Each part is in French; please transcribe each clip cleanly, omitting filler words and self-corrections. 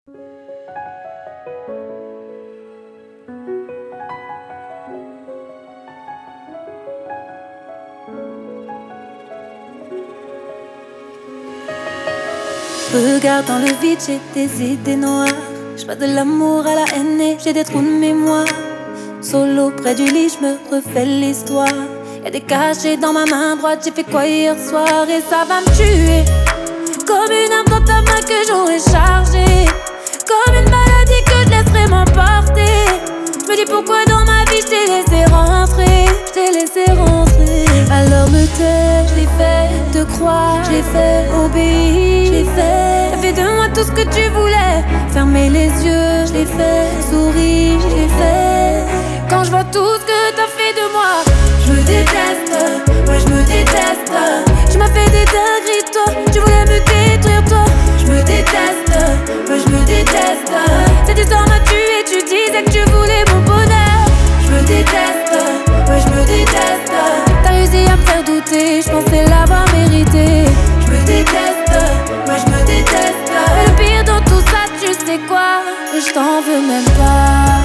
Regarde dans le vide, j'ai des idées noires. J'passe de l'amour à la haine et j'ai des trous de mémoire. Solo près du lit, j'me refais l'histoire. Y'a des cachets dans ma main droite, j'ai fait quoi hier soir et ça va me tuer. Comme une arme dans ta main que j'aurais chargée. Comme une maladie que je laisserai m'emporter. J'me dis pourquoi dans ma vie j't'ai laissé rentrer. J't'ai laissé rentrer. Alors me tais, j'l'ai fait, te croire, j'l'ai fait, obéir, j'l'ai fait. T'as fait de moi tout ce que tu voulais. Fermer les yeux, j'l'ai fait, sourire, j'l'ai fait. Quand je vois tout ce que t'as fait de moi, je me déteste, ouais je me déteste. Tu m'as fait des dingueries toi, tu voulais me détruire toi. Je me déteste, ouais je me déteste. Cette histoire m'a tué, tu disais que tu voulais mon bonheur. Je me déteste, ouais je me déteste. T'as réussi à me faire douter, je pensais l'avoir mérité. Je me déteste, ouais je me déteste. Mais le pire dans tout ça, tu sais quoi? Je t'en veux même pas.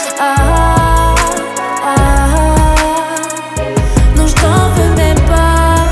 Non, je t'en veux même pas.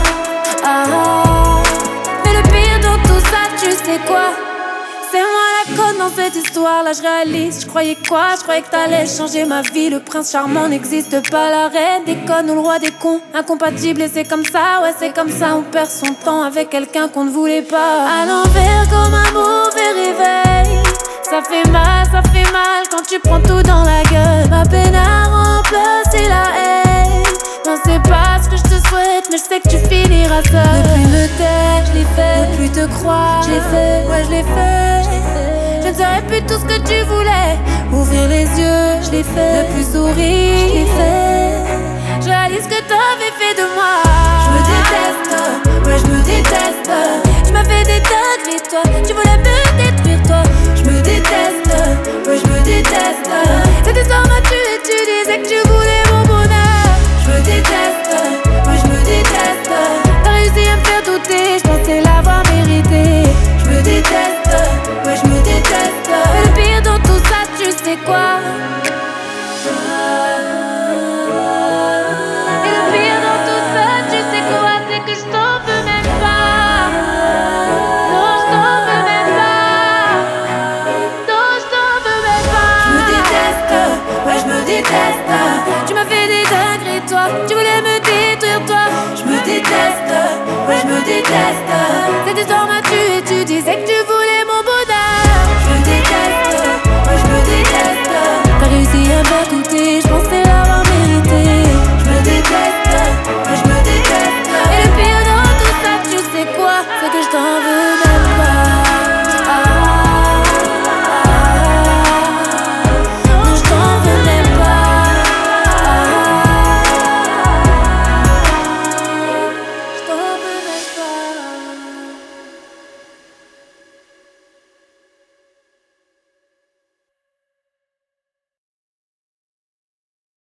Mais le pire dans tout ça, tu sais quoi? C'est moi la conne dans cette histoire, là je réalise. Je croyais quoi? Je croyais que t'allais changer ma vie. Le prince charmant n'existe pas, la reine des connes ou le roi des cons. Incompatible et c'est comme ça, ouais c'est comme ça. On perd son temps avec quelqu'un qu'on ne voulait pas. À l'envers comme un mauvais réveil. Ça fait mal quand tu prends tout dans la gueule. Ma peine a remplacé la haine. Non c'est pas ce que je te souhaite, mais je sais que tu finiras seul. Ne plus me taire, je l'ai fait. Ne plus te croire, je l'ai fait. Ouais je l'ai fait. Je ne serai plus tout ce que tu voulais. Ouvrir les yeux, je l'ai fait. Ne plus sourire, je l'ai fait. Je réalise que t'avais fait de moi. Je me déteste, ouais je me déteste. Tu m'as fait des dingueries toi, tu voulais me détester.